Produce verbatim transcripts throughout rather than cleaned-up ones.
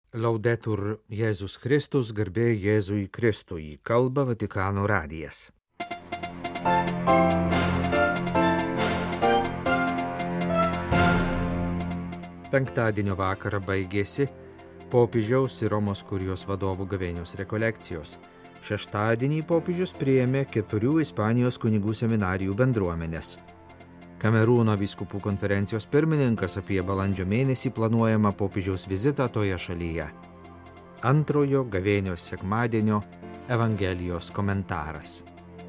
Laudetur Jėzus Kristus, garbė Jėzui Kristui, kalba Vatikano radijas. Penktadienio vakarą baigėsi popiežiaus ir Romos kurijos vadovų gavėnios rekolekcijos. Šeštadienį popiežius priėmė keturių Ispanijos kunigų seminarijų bendruomenės. Kamerūno vyskupų konferencijos pirmininkas apie balandžio mėnesį planuojamą popiežiaus vizitą toje šalyje. Antrojo gavėnios sekmadienio Evangelijos komentaras.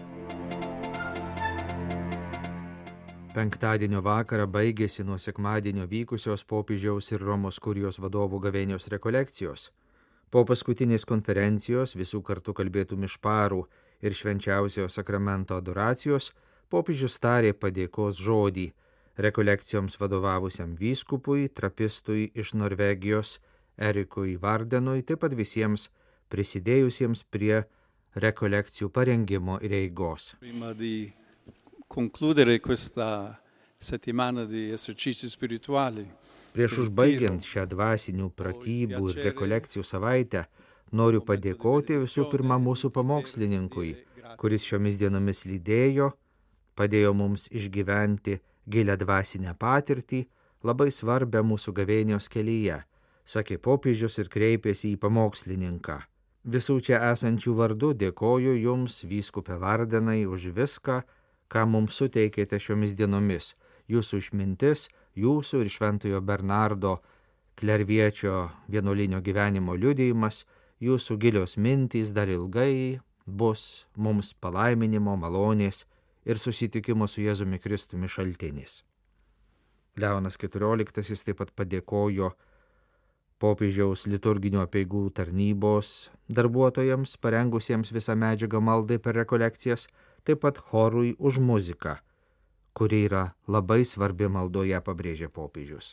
Penktadienio vakarą baigėsi nuo sekmadienio vykusios popiežiaus ir Romos kurijos vadovų gavėnios rekolekcijos. Po paskutinės konferencijos visų kartu kalbėtų mišparų ir švenčiausiojo sakramento adoracijos popiežius tarė padėkos žodį rekolekcijoms vadovavusiam vyskupui, trapistui iš Norvegijos, Erikui Vardenui, taip pat visiems prisidėjusiems prie rekolekcijų parengimo ir eigos. Prima di concludere questa settimana di esercizi spirituali. Prieš užbaigiant šią dvasinių pratybų ir rekolekcijų savaitę, noriu padėkoti visų pirma mūsų pamokslininkui, kuris šiomis dienomis lydėjo, padėjo mums išgyventi gilią dvasinę patirtį, labai svarbę mūsų gavėnios kelyje, sakė popiežius ir kreipėsi į pamokslininką. Visų čia esančių vardu dėkoju jums, vyskupe Vardenai, už viską, ką mums suteikėte šiomis dienomis, jūsų išmintis, jūsų ir šventojo Bernardo Klerviečio vienuolinio gyvenimo liudijimas, jūsų gilios mintys dar ilgai bus mums palaiminimo, malonės ir susitikimo su Jėzumi Kristumi šaltinis. Leonas keturioliktasis taip pat padėkojo popiežiaus liturginio apeigų tarnybos darbuotojams, parengusiems visą medžiagą maldai per rekolekcijas, taip pat chorui už muziką, kuri yra labai svarbi maldoje, pabrėžė popiežius.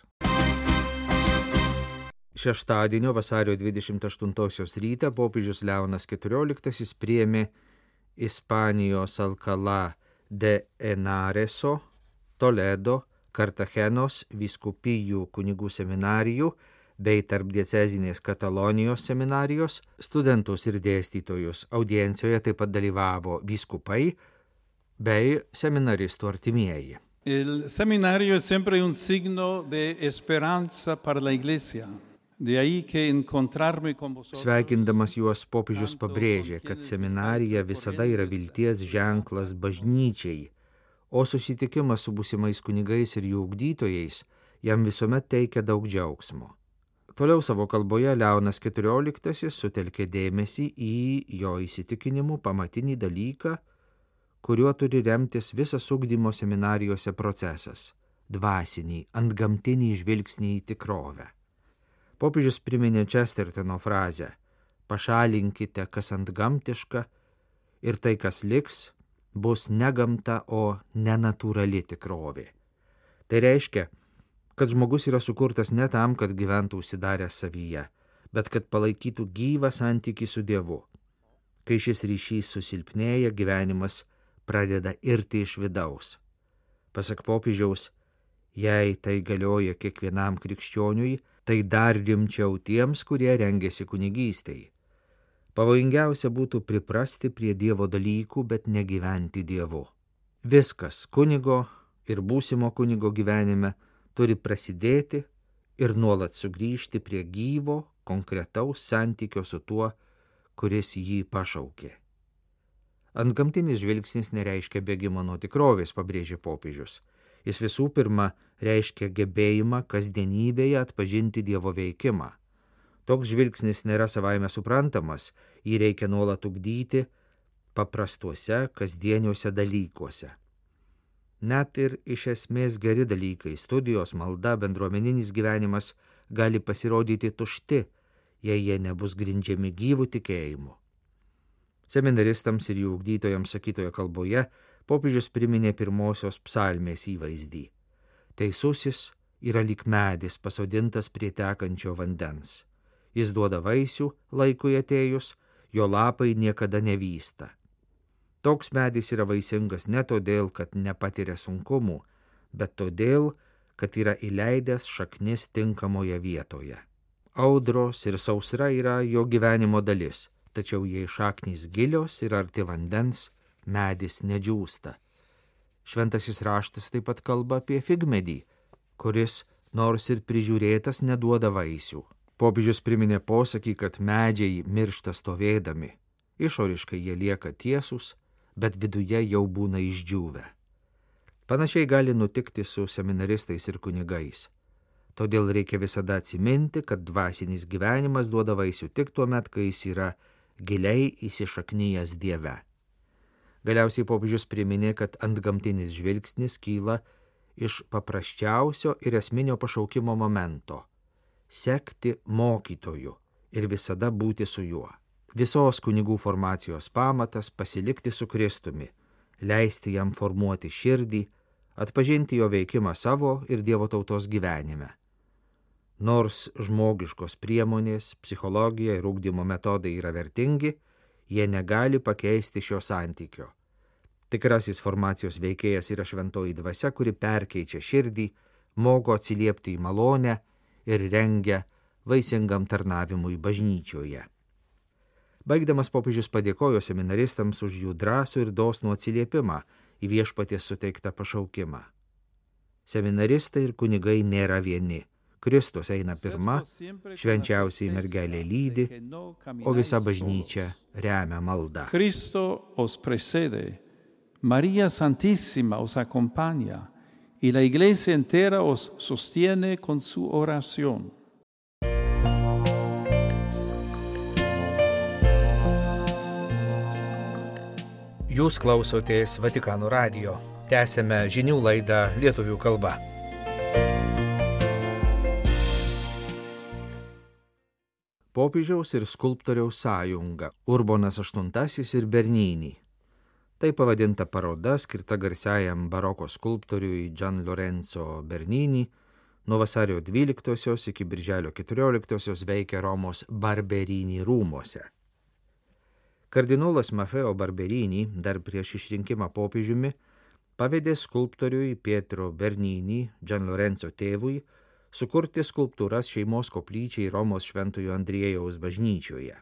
Šeštadienio vasario dvidešimt aštuntosios rytą popiežius Leonas keturioliktasis priėmė Ispanijos Alcalá de Henareso, Toledo, Kartachenos vyskupijų kunigų seminarijų bei tarpdiecezinės Katalonijos seminarijos studentus ir dėstytojus. Audiencijoje taip pat dalyvavo vyskupai bei seminaristų artimieji. Il seminario è sempre un signo de esperanza para la iglesia. De ahí que encontrarme con vosotros. Sveikindamas juos popiežius pabrėžė, kad seminarija visada yra vilties ženklas bažnyčiai, o susitikimas su būsimais kunigais ir jų ugdytojais jam visuomet teikia daug džiaugsmo. Toliau savo kalboje Leonas keturioliktasis sutelkė dėmesį į jo įsitikinimų pamatinį dalyką, kuriuo turi remtis visas ugdymo seminarijose procesas – dvasinį, antgamtinį žvilgsnį į tikrovę. Popiežius priminė Čestertono frazę „Pašalinkite, kas antgamtiška, ir tai, kas liks, bus ne gamta, o nenatūrali tikrovė“. Tai reiškia, kad žmogus yra sukurtas ne tam, kad gyventų užsidaręs savyje, bet kad palaikytų gyvą santykį su Dievu. Kai šis ryšys susilpnėja, gyvenimas pradeda irti iš vidaus. Pasak popiežiaus, jei tai galioja kiekvienam krikščioniui, tai dar rimčiau tiems, kurie rengiasi kunigystei. Pavojingiausia būtų priprasti prie Dievo dalykų, bet negyventi Dievu. Viskas kunigo ir būsimo kunigo gyvenime turi prasidėti ir nuolat sugrįžti prie gyvo, konkretaus santykio su tuo, kuris jį pašaukė. Antgamtinis žvilgsnis nereiškia bėgimo nuo tikrovės, pabrėžė popiežius. Jis visų pirma reiškia gebėjimą kasdienybėje atpažinti Dievo veikimą. Toks žvilgsnis nėra savaime suprantamas, jį reikia nuolat ugdyti paprastuose kasdieniuose dalykuose. Net ir iš esmės geri dalykai, studijos, malda, bendruomeninis gyvenimas gali pasirodyti tušti, jei jie nebus grindžiami gyvų tikėjimu. Seminaristams ir jų ugdytojams sakytoje kalboje popiežius priminė pirmosios psalmės įvaizdį. Teisusis yra lyg medis pasodintas prie tekančio vandens. Jis duoda vaisių laikui atėjus, jo lapai niekada nevysta. Toks medis yra vaisingas ne todėl, kad nepatiria sunkumų, bet todėl, kad yra įleidęs šaknis tinkamoje vietoje. Audros ir sausra yra jo gyvenimo dalis, tačiau jei šaknys gilios ir arti vandens, medis nedžiūsta. Šventasis raštas taip pat kalba apie figmedį, kuris, nors ir prižiūrėtas, neduoda vaisių. Popiežius priminė posakį, kad medžiai miršta stovėdami. Išoriškai jie lieka tiesūs, bet viduje jau būna išdžiūvę. Panašiai gali nutikti su seminaristais ir kunigais. Todėl reikia visada atsiminti, kad dvasinis gyvenimas duoda vaisių tik tuo met, kai jis yra giliai įsišaknyjęs Dieve. Galiausiai popiežius priminė, kad antgamtinis žvilgsnis kyla iš paprasčiausio ir esminio pašaukimo momento – sekti mokytoju ir visada būti su juo. Visos kunigų formacijos pamatas – pasilikti su Kristumi, leisti jam formuoti širdį, atpažinti jo veikimą savo ir Dievo tautos gyvenime. Nors žmogiškos priemonės, psichologija ir ugdymo metodai yra vertingi, jie negali pakeisti šio santykio. Tikrasis formacijos veikėjas yra šventoji dvasia, kuri perkeičia širdį, moko atsiliepti į malonę ir rengia vaisingam tarnavimui bažnyčioje. Baigdamas popiežius padėkojo seminaristams už jų drąsų ir dosnų atsiliepimą į viešpaties suteiktą pašaukimą. Seminaristai ir kunigai nėra vieni. Kristus eina pirma, švenčiausiai mergelė lydi, o visa bažnyčia remia maldą. Cristo os precede, María Santísima os acompaña y la Iglesia entera os sostiene con su oración. Jūs klausotės Vatikano radijo. Tęsėme žinių laidą lietuvių kalba. Popiežiaus ir skulptoriaus sąjunga Urbonas aštuntasis ir Bernini. Tai pavadinta paroda skirta garsiajam baroko skulptoriui Gian Lorenzo Bernini. Nuo vasario dvyliktosios iki birželio keturioliktosios veikia Romos Barberini rūmuose. Kardinolas Maffeo Barberini dar prieš išrinkimą popiežiumi pavedė skulptoriui Pietro Bernini, Gian Lorenzo tėvui, sukurti skulptūras šeimos koplyčiai Romos Šventojo Andriejaus bažnyčioje.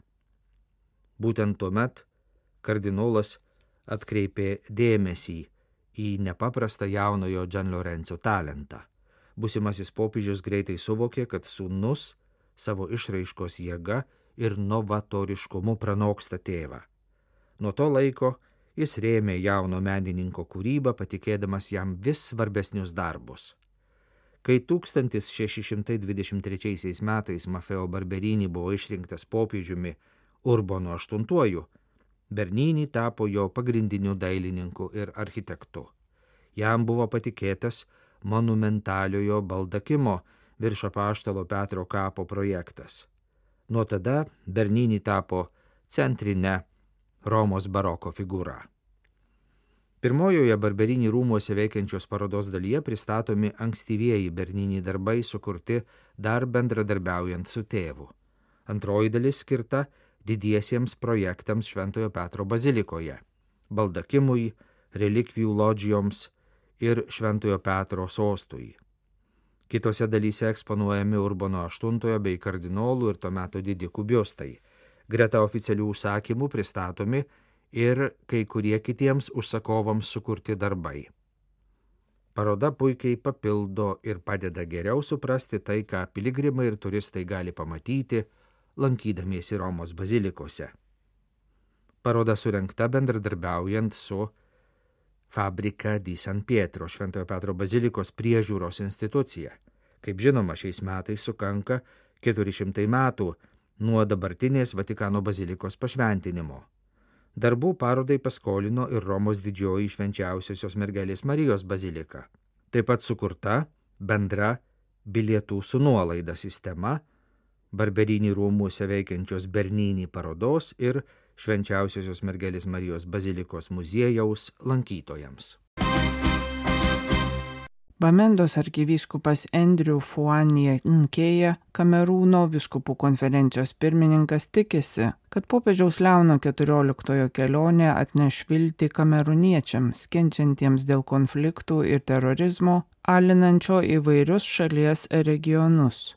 Būtent tuomet kardinolas atkreipė dėmesį į nepaprastą jaunojo Gian Lorenzo talentą. Būsimasis popiežius greitai suvokė, kad sūnus savo išraiškos jėga ir novatoriškumu pranoksta tėvą. Nuo to laiko jis rėmė jauno menininko kūrybą, patikėdamas jam vis svarbesnius darbus. Kai tūkstantis šeši šimtai dvidešimt trečiaisiais metais Maffeo Barberini buvo išrinktas popiežiumi Urbono aštuntuoju, Bernini tapo jo pagrindiniu dailininku ir architektu. Jam buvo patikėtas monumentaliojo baldakimo virš apaštalo Petro kapo projektas. Nuo tada Bernini tapo centrine Romos baroko figūra. Pirmojoje Barberini rūmuose veikiančios parodos dalyje pristatomi ankstyvieji Bernini darbai sukurti dar bendradarbiaujant su tėvu. Antroji dalis skirta didiesiems projektams Šventojo Petro bazilikoje – baldakimui, relikvijų lodžijoms ir Šventojo Petro sostui. Kitose dalyse eksponuojami Urbono aštuntojo bei kardinolų ir to meto didikų biustai. Greta oficialių užsakymų pristatomi ir kai kurie kitiems užsakovams sukurti darbai. Paroda puikiai papildo ir padeda geriau suprasti tai, ką piligrimai ir turistai gali pamatyti, lankydamiesi Romos bazilikose. Paroda surengta bendradarbiaujant su Fabrica di San Pietro, Šventojo Petro bazilikos priežiūros institucija. Kaip žinoma, šiais metais sukanka keturi šimtai metų nuo dabartinės Vatikano bazilikos pašventinimo. Darbų parodai paskolino ir Romos didžioji švenčiausiosios mergelės Marijos bazilika. Taip pat sukurta bendra bilietų su nuolaida sistema Barberini rūmuose veikiančios Bernini parodos ir švenčiausiosios mergelės Marijos bazilikos muziejaus lankytojams. Bamendos arkivyskupas Andrew Fuania Nkėja, Kamerūno vyskupų konferencijos pirmininkas, tikisi, kad popiežiaus Leono keturioliktojo kelionė atneš viltį kamerūniečiams, kenčiantiems dėl konfliktų ir terorizmo, alinančio įvairius šalies regionus.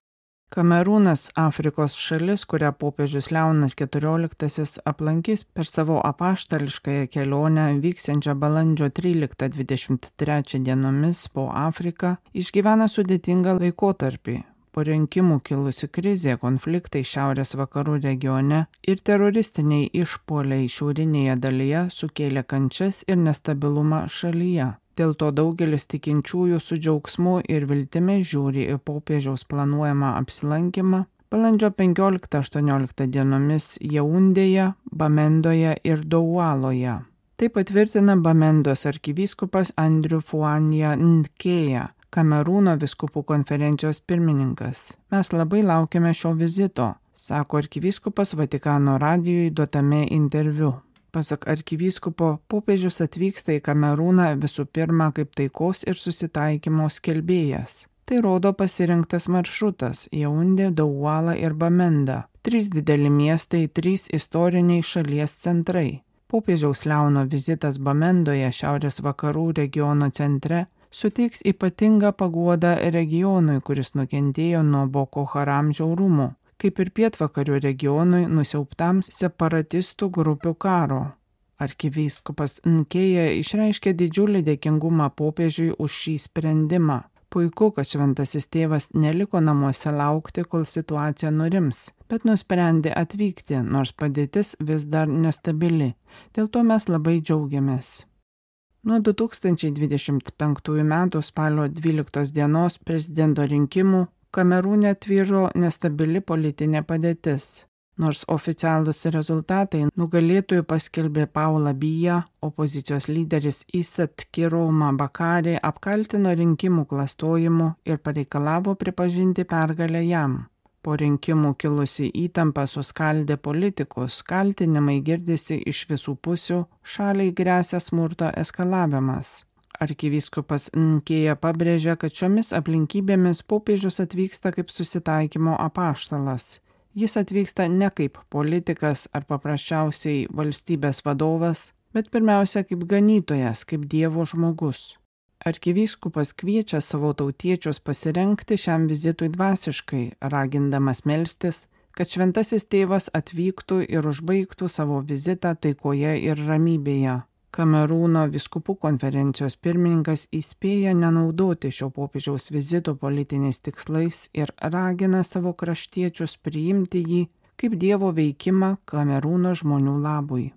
Kamerūnas Afrikos šalis, kurią popiežius Leonas keturioliktasis aplankys per savo apaštališkąją kelionę vyksiančią balandžio tryliktą dvidešimt trečią dienomis po Afriką, išgyvena sudėtingą laikotarpį. Po rinkimų kilusi krizė, konfliktai šiaurės vakarų regione ir teroristiniai išpuoliai šiaurinėje dalyje sukėlė kančias ir nestabilumą šalyje. Dėl to daugelis tikinčiųjų su džiaugsmu ir viltimi žiūri į popiežiaus planuojamą apsilankymą balandžio penkioliktą aštuonioliktą dienomis Jaundėje, Bamendoje ir Doualoje. Tai patvirtina Bamendos arkivyskupas Andrew Fuania Nkėja, Kamerūno vyskupų konferencijos pirmininkas. Mes labai laukiame šio vizito, sako arkivyskupas Vatikano radijui duotame interviu. Pasak arkivyskupo, popiežius atvyksta į Kamerūną visų pirma kaip taikos ir susitaikymo skelbėjas. Tai rodo pasirinktas maršrutas – Jaundė, Douala ir Bamenda. Trys dideli miestai, trys istoriniai šalies centrai. Popiežiaus Leono vizitas Bamendoje, šiaurės vakarų regiono centre, suteiks ypatingą paguodą regionui, kuris nukentėjo nuo Boko Haram žiaurumų, kaip ir pietvakarių regionui nusiaubtam separatistų grupių karo. Arkivyskupas Nkėja išreiškė didžiulį dėkingumą popiežiui už šį sprendimą. Puiku, kad šventasis tėvas neliko namuose laukti, kol situacija nurims, bet nusprendė atvykti, nors padėtis vis dar nestabili. Dėl to mes labai džiaugiamės. Nuo du tūkstančiai dvidešimt penktųjų metų spalio dvyliktos dienos prezidento rinkimų Kamerūne tvyro nestabili politinė padėtis. Nors oficialūs rezultatai nugalėtojų paskelbė Paula Biya, opozicijos lyderis Isat Kiroma Bakari apkaltino rinkimų klastojimu ir pareikalavo pripažinti pergalę jam. Po rinkimų kilusi įtampa suskaldė politikus, kaltinimai girdisi iš visų pusių, šaliai gresia smurto eskalavimas. Arkivyskupas Nkėja pabrėžia, kad šiomis aplinkybėmis popiežius atvyksta kaip susitaikymo apaštalas. Jis atvyksta ne kaip politikas ar paprasčiausiai valstybės vadovas, bet pirmiausia kaip ganytojas, kaip Dievo žmogus. Arkivyskupas kviečia savo tautiečius pasirengti šiam vizitui dvasiškai, ragindamas melstis, kad šventasis tėvas atvyktų ir užbaigtų savo vizitą taikoje ir ramybėje. Kamerūno vyskupų konferencijos pirmininkas įspėja nenaudoti šio popiežiaus vizito politiniais tikslais ir ragina savo kraštiečius priimti jį kaip Dievo veikimą Kamerūno žmonių labui.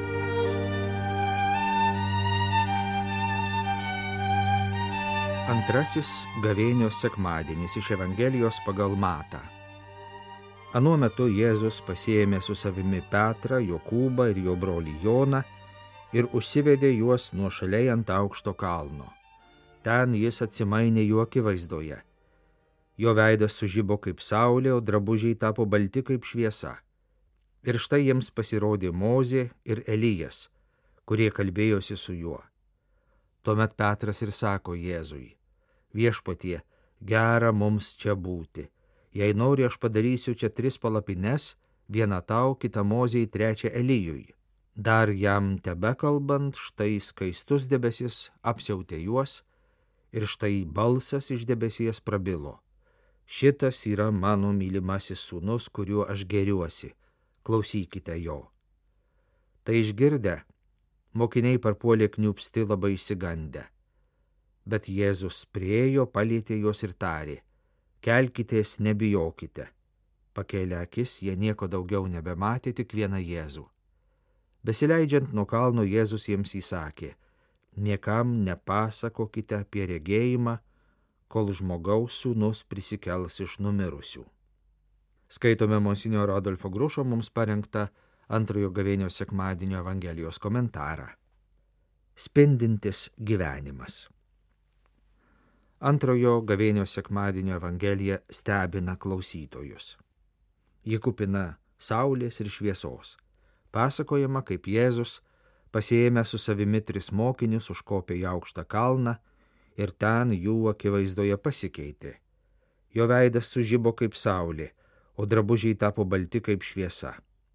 Antrasis gavėnios sekmadienis iš Evangelijos pagal Matą. Anuo metu Jėzus pasiėmė su savimi Petrą, Jokūbą ir jo brolį Joną ir užsivedė juos nuošaliai ant aukšto kalno. Ten jis atsimainė jų akivaizdoje. Jo veidas sužibo kaip saulė, o drabužiai tapo balti kaip šviesa. Ir štai jiems pasirodė Mozė ir Elijas, kurie kalbėjosi su juo. Tuomet Petras ir sako Jėzui: Viešpatie, gera mums čia būti. Jei nori, aš padarysiu čia tris palapines, vieną tau, kitą Mozei, trečią Elijui. Dar jam tebekalbant, štai skaistus debesis apsiautė juos, ir štai balsas iš debesies prabilo: Šitas yra mano mylimasis sūnus, kuriuo aš gėriuosi, klausykite jo. Tai išgirdę, mokiniai parpuolė kniūpsti labai išsigandę. Bet Jėzus priėjo, palietė juos ir tarė: Kelkitės, nebijokite. Pakėlę akis, jie nieko daugiau nebematė, tik vieną Jėzų. Besileidžiant nuo kalno, Jėzus jiems įsakė: Niekam nepasakokite apie regėjimą, kol žmogaus sūnus prisikels iš numirusių. Skaitome monsinjoro Adolfo Grušo mums parengtą antrojo gavėnios sekmadienio Evangelijos komentarą. Spindintis gyvenimas. Antrojo gavėnios sekmadienio Evangelija stebina klausytojus. Ji kupina saulės ir šviesos. Pasakojama, kaip Jėzus, pasiėmę su savimi tris mokinius, užkopė į aukštą kalną ir ten jų akivaizdoje pasikeitė. Jo veidas sužibo kaip saulė, o drabužiai tapo balti kaip šviesa.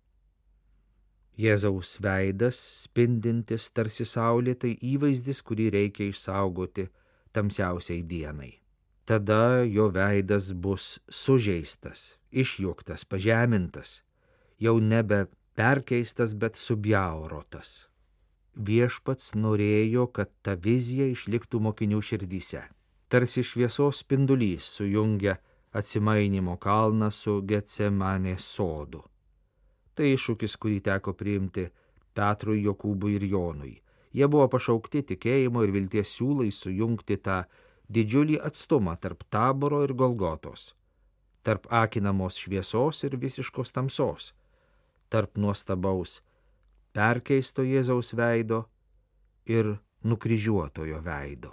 Jėzaus veidas, spindintis tarsi saulė, tai įvaizdis, kurį reikia išsaugoti tamsiausiai dienai. tada jo veidas bus sužeistas, išjuoktas, pažemintas, jau nebe perkeistas, bet subjaurotas. Viešpats norėjo, kad ta vizija išliktų mokinių širdyse. Tarsi šviesos spindulys sujungia atsimainimo kalną su Getsemanės sodu. Tai iššūkis, kurį teko priimti Petrui, Jokūbui ir Jonui. Jie buvo pašaukti tikėjimo ir vilties siūlai sujungti tą didžiulį atstumą tarp Taboro ir Golgotos, tarp akinamos šviesos ir visiškos tamsos, tarp nuostabaus perkeisto Jėzaus veido ir nukryžiuotojo veido.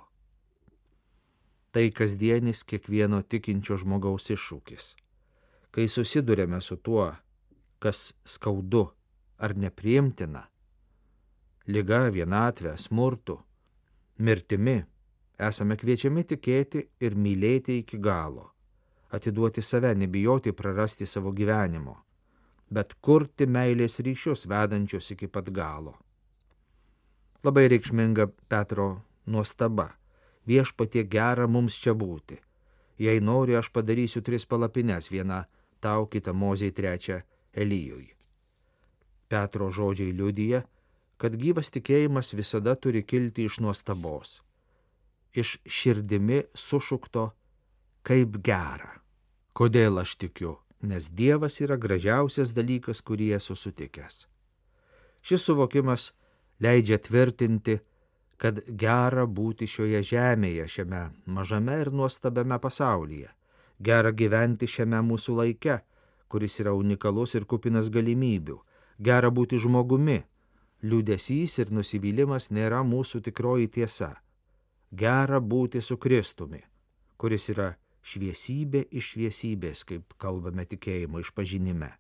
Tai kasdienis kiekvieno tikinčio žmogaus iššūkis. Kai susidurėme su tuo, kas skaudu ar nepriimtina, liga, vienatvė, smurtu, mirtimi, esame kviečiami tikėti ir mylėti iki galo, atiduoti save, nebijoti prarasti savo gyvenimo, bet kurti meilės ryšius vedančius iki pat galo. Labai reikšminga Petro nuostaba. Viešpatie, gera mums čia būti. Jei nori, aš padarysiu tris palapines, vieną tau, kitą Mozei, trečią Elijui. Petro žodžiai liudija, kad gyvas tikėjimas visada turi kilti iš nuostabos, iš širdimi sušukto kaip gera. Kodėl aš tikiu? Nes Dievas yra gražiausias dalykas, kurį esu sutikęs. Šis suvokimas leidžia tvirtinti, kad gera būti šioje žemėje, šiame mažame ir nuostabiame pasaulyje, gera gyventi šiame mūsų laike, kuris yra unikalus ir kupinas galimybių, gera būti žmogumi, liūdesys ir nusivylimas nėra mūsų tikroji tiesa, gera būti su Kristumi, kuris yra šviesybė iš šviesybės, kaip kalbame tikėjimo išpažinime.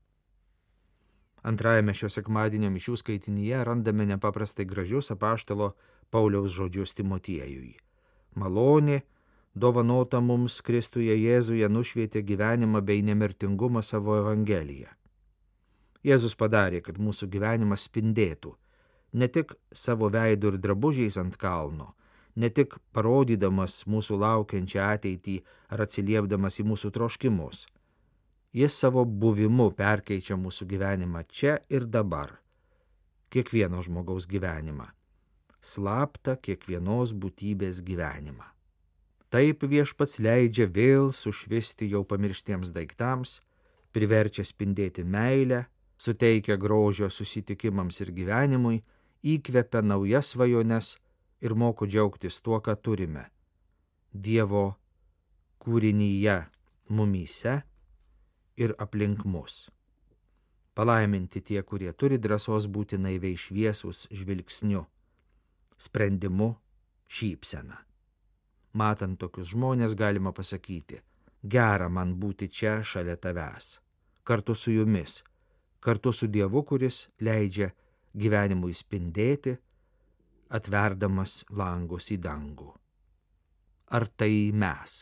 Antrajame šio sekmadienio mišių skaitinyje randame nepaprastai gražius apaštalo Pauliaus žodžius Timotiejui. Malonė, dovanota mums Kristuje Jėzuje, nušvietė gyvenimą bei nemirtingumą savo evangeliją. Jėzus padarė, kad mūsų gyvenimas spindėtų, ne tik savo veidu ir drabužiais ant kalno, ne tik parodydamas mūsų laukiančią ateitį ar atsiliepdamas į mūsų troškimus. Jis savo buvimu perkeičia mūsų gyvenimą čia ir dabar, kiekvieno žmogaus gyvenimą, slaptą kiekvienos būtybės gyvenimą. Taip Viešpats leidžia vėl sušvisti jau pamirštiems daiktams, priverčia spindėti meilę, suteikia grožio susitikimams ir gyvenimui, įkvepia naujas svajones ir moko džiaugtis tuo, ką turime. Dievo kūrinyje mumyse ir aplink mus. Palaiminti tie, kurie turi drąsos būti naiviai šviesūs žvilgsniu, sprendimu, šypsena. Matant tokius žmonės galima pasakyti, gera man būti čia šalia tavęs, kartu su jumis, kartu su Dievu, kuris leidžia gyvenimui spindėti, atverdamas langus į dangų. Ar tai mes?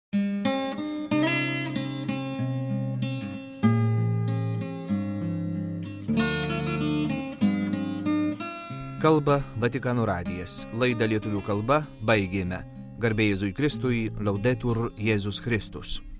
Kalba Vatikano radijas. Laidą lietuvių kalba baigėme. Garbė Jėzui Kristui, Laudetur Jėzus Kristus.